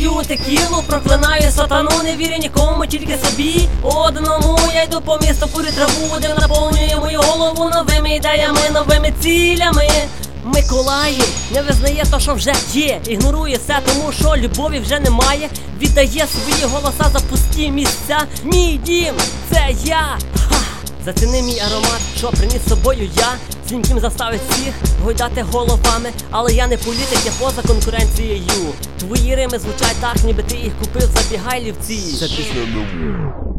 п'ю текілу, проклинаю сатану, не вірю нікому, тільки собі одному. Я йду по місту, курю траву, де наповнює мою голову новими ідеями, новими цілями. Миколаїв не визнає то, що вже є, ігнорує все, тому що любові вже немає. Віддає свої голоса за пусті місця. Мій дім – це я. Заціни мій аромат, що приніс з собою я. Свіньким заставить всіх гойдати головами. Але я не політик, я поза конкуренцією. Твої рими звучать так, ніби ти їх купив в забігайлівці. Це пісня